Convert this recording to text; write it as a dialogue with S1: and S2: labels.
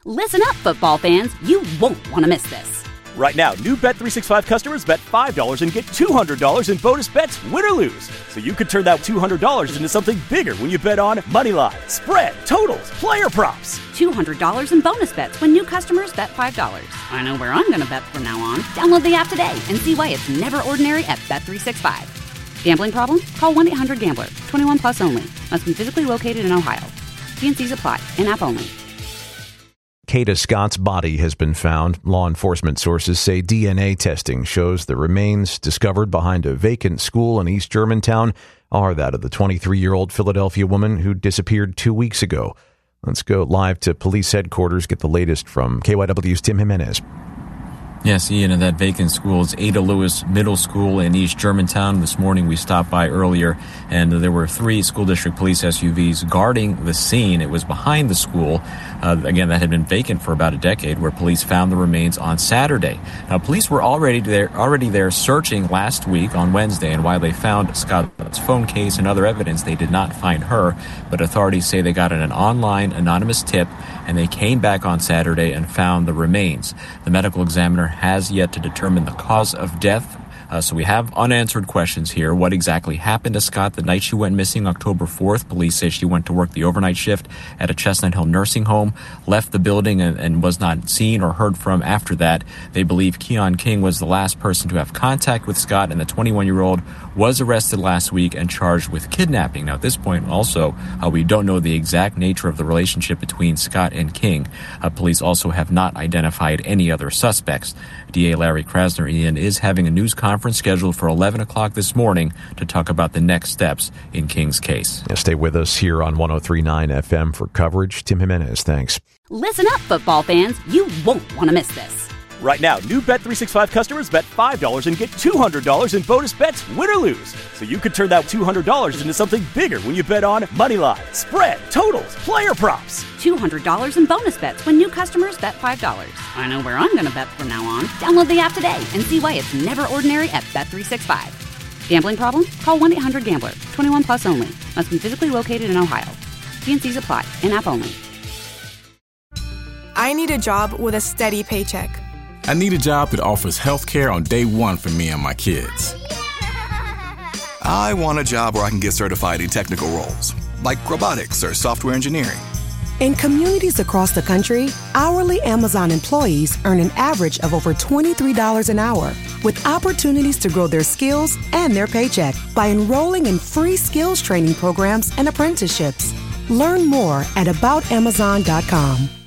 S1: Listen up, football fans. You won't want to miss this.
S2: Right now, new Bet365 customers bet $5 and get $200 in bonus bets, win or lose. So you could turn that $200 into something bigger when you bet on moneyline, spread, totals, player props.
S1: $200 in bonus bets when new customers bet $5. I know where I'm going to bet from now on. Download the app today and see why it's never ordinary at Bet365. Gambling problem? Call 1-800-GAMBLER. 21 plus only. Must be physically located in Ohio. T&Cs apply. In-app only.
S3: Kata Scott's body has been found. Law enforcement sources say DNA testing shows the remains discovered behind a vacant school in East Germantown are that of the 23-year-old Philadelphia woman who disappeared 2 weeks ago. Let's go live to police headquarters, get the latest from KYW's Tim Jimenez.
S4: Yes, Ian, and that vacant school is Ada Lewis Middle School in East Germantown. This morning we stopped by earlier, and there were 3 school district police SUVs guarding the scene. It was behind the school. Again, that had been vacant for about a decade, where police found the remains on Saturday. Now, police were already there searching last week on Wednesday, and while they found Scott's phone case and other evidence, they did not find her. But authorities say they got an online anonymous tip, and they came back on Saturday and found the remains. The medical examiner has yet to determine the cause of death. So we have unanswered questions here. What exactly happened to Scott the night she went missing, October 4th? Police say she went to work the overnight shift at a Chestnut Hill nursing home, left the building and was not seen or heard from after that. They believe Keon King was the last person to have contact with Scott, and the 21-year-old was arrested last week and charged with kidnapping. Now, at this point, also, we don't know the exact nature of the relationship between Scott and King. Police also have not identified any other suspects. DA Larry Krasner, Ian, is having a news conference scheduled for 11 o'clock this morning to talk about the next steps in King's case.
S3: Stay with us here on 103.9 FM for coverage. Tim Jimenez, thanks.
S1: Listen up, football fans. You won't want to miss this.
S2: Right now, new Bet365 customers bet $5 and get $200 in bonus bets, win or lose. So you could turn that $200 into something bigger when you bet on moneyline, spread, totals, player props.
S1: $200 in bonus bets when new customers bet $5. I know where I'm going to bet from now on. Download the app today and see why it's never ordinary at Bet365. Gambling problem? Call 1-800-GAMBLER. 21 plus only. Must be physically located in Ohio. T&Cs apply. In-app only.
S5: I need a job with a steady paycheck.
S6: I need a job that offers health care on day one for me and my kids.
S7: I want a job where I can get certified in technical roles, like robotics or software engineering.
S8: In communities across the country, hourly Amazon employees earn an average of over $23 an hour, with opportunities to grow their skills and their paycheck by enrolling in free skills training programs and apprenticeships. Learn more at aboutamazon.com.